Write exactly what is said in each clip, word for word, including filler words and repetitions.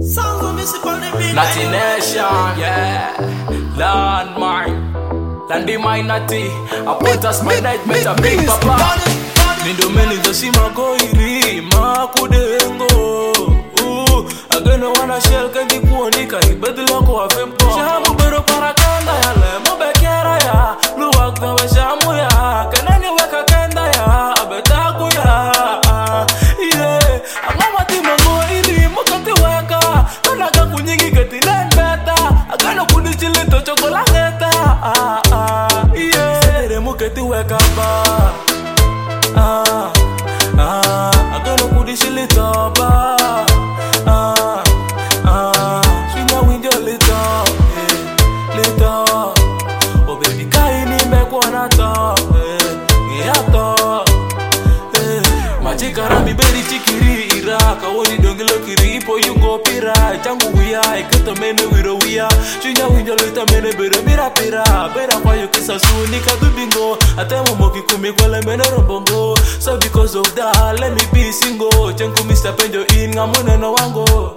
Natty Nation, yeah. Landmark, Landy my Natty. I put us my night, met a big papa. Mindo meni doshima go iri makudengo. Agana wana shell kandi kuonika ibadila kwa fempo. Shamu bero parakanda ya le mobekera ya. Luwak na washamu ya. Kanani weka kenda ya abetaku ya. Yeah, amama timango iri mokati weka. Kanaga kunyingi kati nenbeta. Agana kunichili to chokolangeta. Yeah, sedere mokati weka ba. Ah, ah, I'm gonna put this shit lit up. Ah, ah, ah, swing your window lit up, eh, lit up. Oh baby, kaini mekwana top, eh, yeah top, eh. Majikara mi beri chikiri Iraka, woni dongelo kiri ipo you go pira. Changu wiya, ikato mene wiro wiya. Swing your window lit up, mene bero mira pira. Bera kwa yu kisa suni kadubingo. Atemo moki kumi kwele mene rombongo. So because of that, let me be single. Chenku Mister Penjo in ngamune no wango.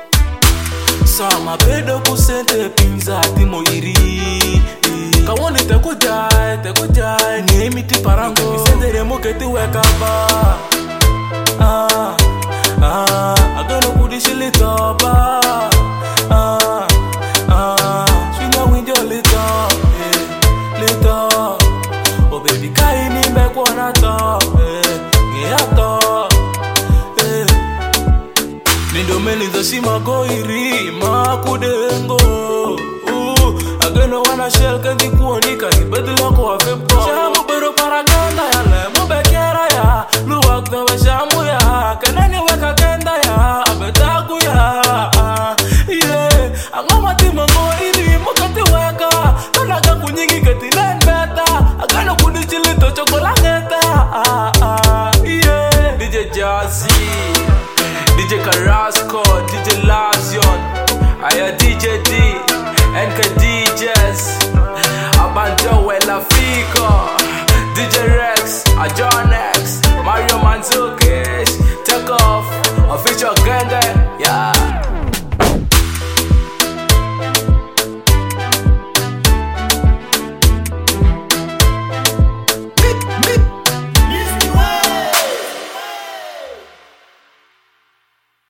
Sama bedo kusente pinza timo iri. Kawone te kujai, te kujai. Ngemi ti parango. Misende remo keti weka ba. Ah, ah, agano kudi shilito ba. Ah, ah, swinga window lito, eh, lito. Oh baby, kaini mekwana top, eh, yeah top, eh. Mindo meni doshima go iri makudengo. Uh, agano wana shell kandi kuonika ibadila kwa fempo. Shamu bero paraganda ya le mobekera ya. Luwak na washamu ya. Kanani weka kenda ya abetaku ya. Yeah, angama timango iri mokati weka. Kanaga kunyingi kati nenbeta. Agano kunichili to chokolangeta. Yeah, D J Jazzy, D J Carrasco, D J Lazion, Aya D J D, N K D Js, Abanjo Wela Fico.